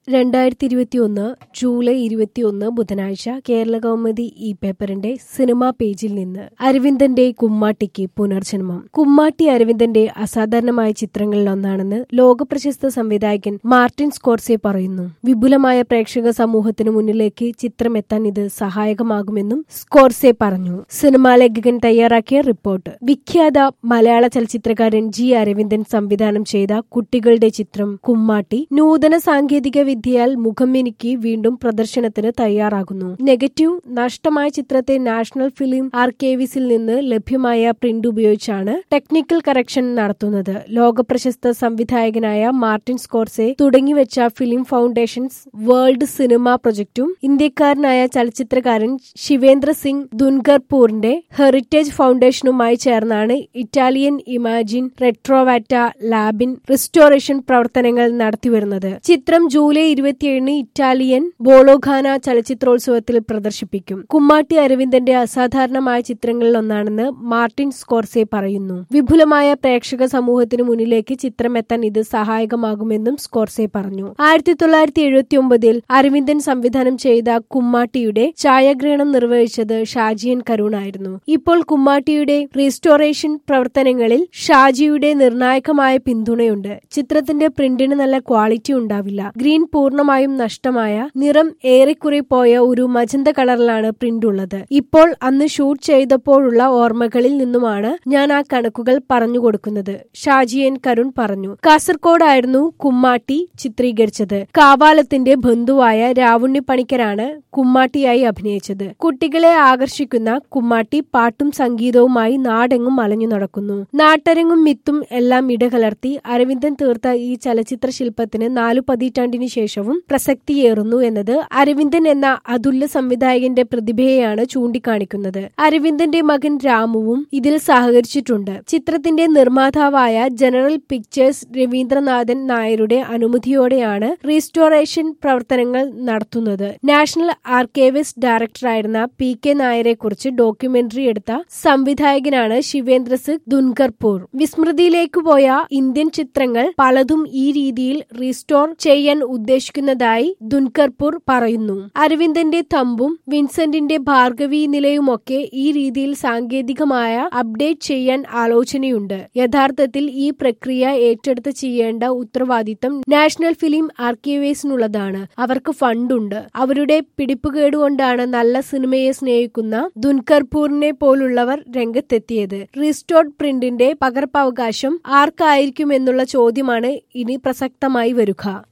2021 July 21 ബുധനാഴ്ച കേരളകൗമുദി ഈ പേപ്പറിന്റെ സിനിമാ പേജിൽ നിന്ന് അരവിന്ദന്റെ കുമ്മാട്ടിക്ക് പുനർജന്മം. കുമ്മാട്ടി അരവിന്ദന്റെ അസാധാരണമായ ചിത്രങ്ങളിലൊന്നാണെന്ന് ലോകപ്രശസ്ത സംവിധായകൻ മാർട്ടിൻ സ്കോർസെ പറയുന്നു. വിപുലമായ പ്രേക്ഷക സമൂഹത്തിനു മുന്നിലേക്ക് ചിത്രമെത്താൻ ഇത് സഹായകമാകുമെന്നും സ്കോർസെ പറഞ്ഞു. സിനിമാ ലേഖകൻ തയ്യാറാക്കിയ റിപ്പോർട്ട്. വിഖ്യാത മലയാള ചലച്ചിത്രകാരൻ ജി അരവിന്ദൻ സംവിധാനം ചെയ്ത കുട്ടികളുടെ ചിത്രം കുമ്മാട്ടി നൂതന സാങ്കേതിക വിദ്യയാൽ മുഖംമിനുക്കി വീണ്ടും പ്രദർശനത്തിന് തയ്യാറാകുന്നു. നെഗറ്റീവ് നഷ്ടമായ ചിത്രത്തെ നാഷണൽ ഫിലിം ആർക്കൈവ്സിൽ നിന്ന് ലഭ്യമായ പ്രിന്റ് ഉപയോഗിച്ചാണ് ടെക്നിക്കൽ കറക്ഷൻ നടത്തുന്നത്. ലോകപ്രശസ്ത സംവിധായകനായ മാർട്ടിൻ സ്കോർസെ തുടങ്ങിവെച്ച ഫിലിം ഫൗണ്ടേഷൻസ് വേൾഡ് സിനിമ പ്രൊജക്ടും ഇന്ത്യക്കാരനായ ചലച്ചിത്രകാരൻ ശിവേന്ദ്ര സിംഗ് ദുൻഗർപൂറിന്റെ ഹെറിറ്റേജ് ഫൗണ്ടേഷനുമായി ചേർന്നാണ് ഇറ്റാലിയൻ ഇമാജിൻ റെട്രോവാറ്റ ലാബിൻ റിസ്റ്റോറേഷൻ പ്രവർത്തനങ്ങൾ നടത്തിവരുന്നത്. ചിത്രം ജൂലൈ 27 ഇറ്റാലിയൻ ബോളോഖാന ചലച്ചിത്രോത്സവത്തിൽ പ്രദർശിപ്പിക്കും. കുമ്മാട്ടി അരവിന്ദന്റെ അസാധാരണമായ ചിത്രങ്ങളിലൊന്നാണെന്ന് മാർട്ടിൻ സ്കോർസെ പറയുന്നു. വിപുലമായ പ്രേക്ഷക സമൂഹത്തിനു മുന്നിലേക്ക് ചിത്രമെത്താൻ ഇത് സഹായകമാകുമെന്നും സ്കോർസെ പറഞ്ഞു. 1979 അരവിന്ദൻ സംവിധാനം ചെയ്ത കുമ്മാട്ടിയുടെ ഛായാഗ്രഹണം നിർവഹിച്ചത് ഷാജി എൻ കരുൺ ആയിരുന്നു. ഇപ്പോൾ കുമ്മാട്ടിയുടെ റീസ്റ്റോറേഷൻ പ്രവർത്തനങ്ങളിൽ ഷാജിയുടെ നിർണായകമായ പിന്തുണയുണ്ട്. ചിത്രത്തിന്റെ പ്രിന്റിന് നല്ല ക്വാളിറ്റി ഉണ്ടാവില്ല. ഗ്രീൻ പൂർണ്ണമായും നഷ്ടമായ നിറം ഏറെക്കുറെ പോയ ഒരു മജന്ത കളറിലാണ് പ്രിന്റ് ഉള്ളത്. ഇപ്പോൾ അന്ന് ഷൂട്ട് ചെയ്തപ്പോഴുള്ള ഓർമ്മകളിൽ നിന്നുമാണ് ഞാൻ ആ കണക്കുകൾ പറഞ്ഞു കൊടുക്കുന്നത്, ഷാജി എൻ കരുൺ പറഞ്ഞു. കാസർഗോഡായിരുന്നു കുമ്മാട്ടി ചിത്രീകരിച്ചത്. കാവാലത്തിന്റെ ബന്ധുവായ രാവുണ്ണി പണിക്കരാണ് കുമ്മാട്ടിയായി അഭിനയിച്ചത്. കുട്ടികളെ ആകർഷിക്കുന്ന കുമ്മാട്ടി പാട്ടും സംഗീതവുമായി നാടെങ്ങും അലഞ്ഞു നടക്കുന്നു. നാട്ടരങ്ങും മിത്തും എല്ലാം ഇടകലർത്തി അരവിന്ദൻ തീർത്ത ഈ ചലച്ചിത്ര ശില്പത്തിന് 4 പതിറ്റാണ്ടിന് ശേഷവും പ്രസക്തിയേറുന്നു എന്നത് അരവിന്ദൻ എന്ന അതുല്യ സംവിധായകന്റെ പ്രതിഭയെയാണ് ചൂണ്ടിക്കാണിക്കുന്നത്. അരവിന്ദന്റെ മകൻ രാമുവും ഇതിൽ സഹകരിച്ചിട്ടുണ്ട്. ചിത്രത്തിന്റെ നിർമ്മാതാവായ ജനറൽ പിക്ചേഴ്സ് രവീന്ദ്രനാഥൻ നായരുടെ അനുമതിയോടെയാണ് റീസ്റ്റോറേഷൻ പ്രവർത്തനങ്ങൾ നടത്തുന്നത്. നാഷണൽ ആർക്കൈവ്സ് ഡയറക്ടറായിരുന്ന PK നായരെ കുറിച്ച് ഡോക്യുമെന്ററി എടുത്ത സംവിധായകനാണ് ശിവേന്ദ്ര സിംഗ് ദുൻഗർപൂർ. വിസ്മൃതിയിലേക്ക് പോയ ഇന്ത്യൻ ചിത്രങ്ങൾ പലതും ഈ രീതിയിൽ റീസ്റ്റോർ ചെയ്യാൻ ഉദ്ദേശിക്കുന്നതായി ദുൻഗർപൂർ പറയുന്നു. അരവിന്ദന്റെ തമ്പും വിൻസെന്റിന്റെ ഭാർഗവി നിലയുമൊക്കെ ഈ രീതിയിൽ സാങ്കേതികമായ അപ്ഡേറ്റ് ചെയ്യാൻ ആലോചനയുണ്ട്. യഥാർത്ഥത്തിൽ ഈ പ്രക്രിയ ഏറ്റെടുത്ത് ചെയ്യേണ്ട ഉത്തരവാദിത്തം നാഷണൽ ഫിലിം ആർക്കൈവ്സിനുള്ളതാണ്. അവർക്ക് ഫണ്ടുണ്ട്. അവരുടെ പിടിപ്പുകേടുകൊണ്ടാണ് നല്ല സിനിമയെ സ്നേഹിക്കുന്ന ദുൻഗർപൂറിനെ പോലുള്ളവർ രംഗത്തെത്തിയത്. റീസ്റ്റോർഡ് പ്രിന്റിന്റെ പകർപ്പവകാശം ആർക്കായിരിക്കുമെന്നുള്ള ചോദ്യമാണ് ഇനി പ്രസക്തമായി വരുക.